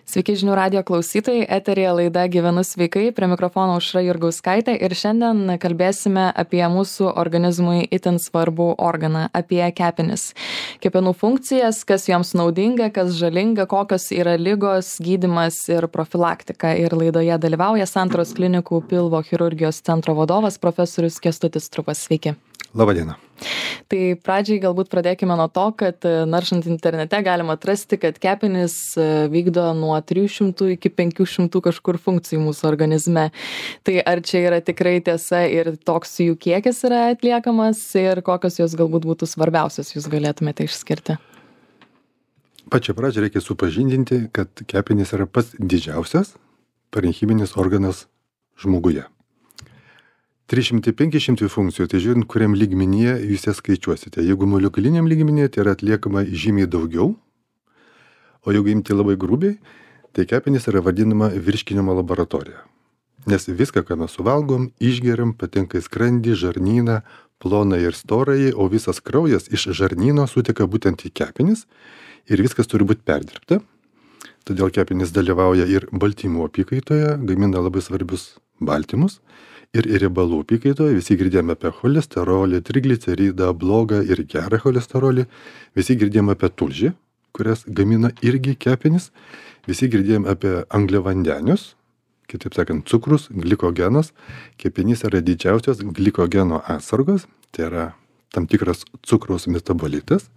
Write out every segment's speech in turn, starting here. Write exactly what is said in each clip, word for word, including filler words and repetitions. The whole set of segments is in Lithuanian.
Sveiki žinių radijo klausytojai, eterija laida Gyvenu sveikai, prie mikrofono Aušra Jurgauskaitė ir šiandien kalbėsime apie mūsų organizmui itin svarbų organą, apie kepenis. Kepenų funkcijas, kas joms naudinga, kas žalinga, kokios yra ligos, gydymas ir profilaktika. Ir laidoje dalyvauja Santaros klinikų pilvo chirurgijos centro vadovas profesorius Kęstutis Trupas. Sveiki. Labadiena. Tai pradžiai galbūt pradėkime nuo to, kad naršant internete galima atrasti, kad kepenys vykdo nuo trijų šimtų iki penkių šimtų kažkur funkcijų mūsų organizme. Tai ar čia yra tikrai tiesa ir toks jų kiekis yra atliekamas ir kokios jos galbūt būtų svarbiausios, jūs galėtumėte išskirti? Pačią pradžią reikia supažindinti, kad kepenys yra pats didžiausias parenchiminis organas žmoguje. trys šimtai penki šimtai funkcijų, tai žiūrint, kuriam lygmenyje jūs jas skaičiuosite. Jeigu molekuliniam lygmenyje, tai yra atliekama žymiai daugiau, o jeigu imti labai grubiai, tai kepenys yra vadinama virškinimo laboratorija. Nes viską, ką mes suvalgom, išgeriam, patenka į skrandį, žarnyną, ploną ir storąjį, o visas kraujas iš žarnyno suteka būtent į kepenis ir viskas turi būti perdirbta. Todėl kepenys dalyvauja ir baltymų apykaitoje, gamina labai svarbius baltymus. Ir riebalų apykaitoje visi girdėjome apie cholesterolį, trigliceridą, blogą ir gerą cholesterolį. Visi girdėjome apie tulžį, kurias gamina irgi kepenys. Visi girdėjome apie angliavandenius, kitaip sakant, cukrus, glikogenas. Kepenys yra didžiausias glikogeno atsargos, tai yra tam tikras cukraus metabolitas.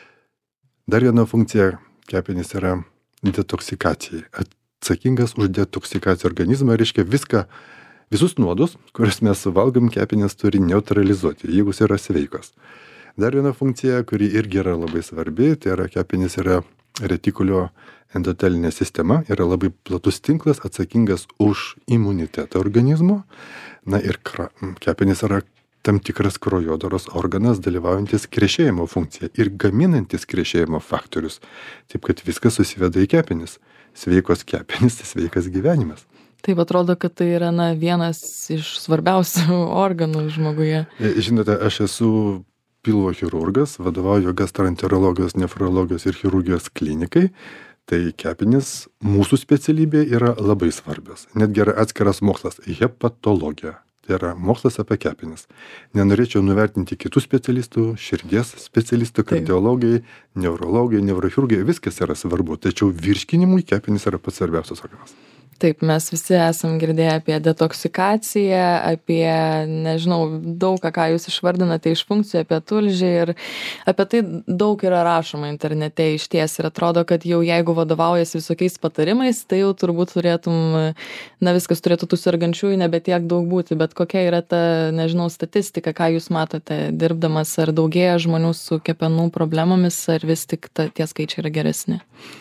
Dar viena funkcija kepenys yra detoksikacijai. Atsakingas už detoksikaciją organizmą, reiškia viską, visus nuodus, kuriuos mes suvalgom, kepenys turi neutralizuoti, jeigu jis yra sveikas. Dar viena funkcija, kuri irgi yra labai svarbi, tai yra kepenys yra retikulio endotelinė sistema, yra labai platus tinklas atsakingas už imunitetą organizmo. Na ir kepenys yra tam tikras kraujodaros organas, dalyvaujantis krešėjimo funkciją ir gaminantis krešėjimo faktorius. Taip kad viskas susiveda į kepenis. Sveikos kepenys, sveikas gyvenimas. Taip atrodo, kad tai yra na, vienas iš svarbiausių organų žmoguje. Žinote, aš esu pilvo chirurgas, vadovauju gastroenterologijos, nefrologijos ir chirurgijos klinikai. Tai kepenys mūsų specialybė yra labai svarbios. Netgi yra atskiras mokslas - hepatologija. Tai yra mokslas apie kepenis. Nenorėčiau nuvertinti kitų specialistų, širdies specialistų, kardiologai, neurologai, neurochirurgai, viskas yra svarbu. Tačiau virškinimui kepenys yra pats svarbiausias organas. Taip, mes visi esam girdėję apie detoksikaciją, apie, nežinau, daug ką, ką jūs išvardinate iš funkcijų, apie tulžį ir apie tai daug yra rašoma internete iš ties ir atrodo, kad jau jeigu vadovaujasi visokiais patarimais, tai jau turbūt turėtum, na viskas turėtų tų sergančiųjų nebe tiek daug būti, bet kokia yra ta, nežinau, statistika, ką jūs matote dirbdamas, ar daugėja žmonių su kepenų problemomis, ar vis tik ta, tie skaičiai yra geresni?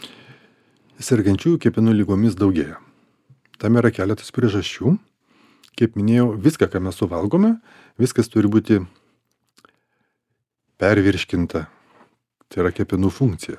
Sergančiųjų kepenų lygomis daugėja. Tam yra keletas priežasčių. Kaip minėjau, viską, ką mes suvalgome, viskas turi būti pervirškinta. Tai yra kepenų funkcija.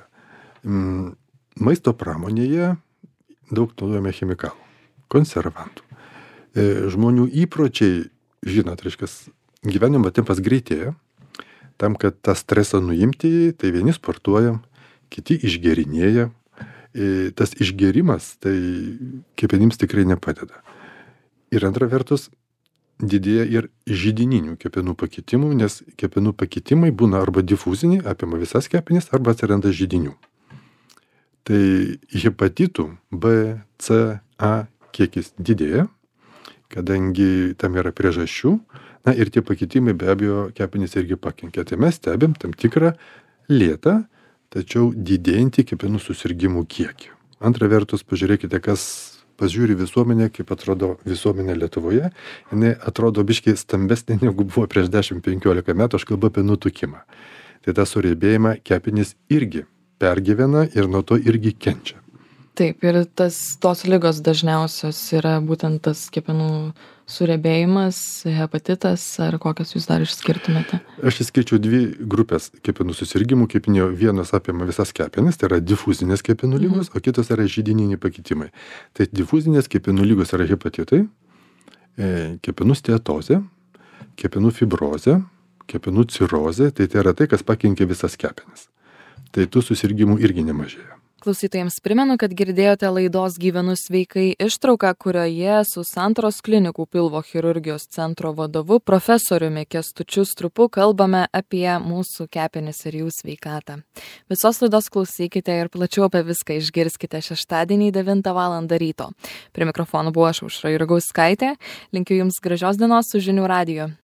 Maisto pramonėje daug naudojame chemikalų, konservantų. Žmonių įpročiai, žinot, reiškia, gyvenimo tempas greitėja. Tam, kad tą stresą nuimti, tai vieni sportuojam, kiti išgerinėja. Tas išgerimas, tai kepenims tikrai nepadeda. Ir antra vertus, didėja ir židininių kepenų pakitimų, nes kepenų pakitimai būna arba difuziniai, apima visas kepenis, arba atsiranda židinių. Tai hepatitų B, C, A kiekis didėja, kadangi tam yra priežasčių, na ir tie pakitimai be abejo kepenis irgi pakenkia. Tai mes stebim tam tikrą lėtą, tačiau didėjantį kepenų susirgimų kiekį. Antra vertus, pažiūrėkite, kas pažiūri visuomenė, kaip atrodo visuomenė Lietuvoje. Jinai atrodo biškiai stambesnė negu buvo prieš dešimt penkiolika metų, aš kalbu apie nutukimą. Tai tą suriebėjimą kepenys irgi pergyvena ir nuo to irgi kenčia. Taip, ir tas, tos ligos dažniausios yra būtent tas kepenų suriebėjimas, hepatitas, ar kokias jūs dar išskirtumėte? Aš išskirčiau dvi grupės kepenų susirgymų, kaip minėjau, vienas apima visas kepenis, tai yra difuzinės kepenų lygos, mm. o kitos yra židininiai pakitimai. Tai difuzinės kepenų lygos yra hepatitai, kepenų steatozė, kepenų fibrozė, kepenų cirozė, tai tai yra tai, kas pakenkia visas kepenis. Tai tų susirgymų irgi nemažėja. Klausytojams primenu, kad girdėjote laidos Gyvenu sveikai ištrauką, kurioje su Santaros klinikų pilvo chirurgijos centro vadovu profesoriumi Kęstučiu Strupu kalbame apie mūsų kepenis ir jų sveikatą. Visos laidos klausykite ir plačiau apie viską išgirskite šeštadienį devintą valandą ryto. Prie mikrofono buvo aš Aušra Jurgauskaitė. Linkiu Jums gražios dienos su Žinių radiju.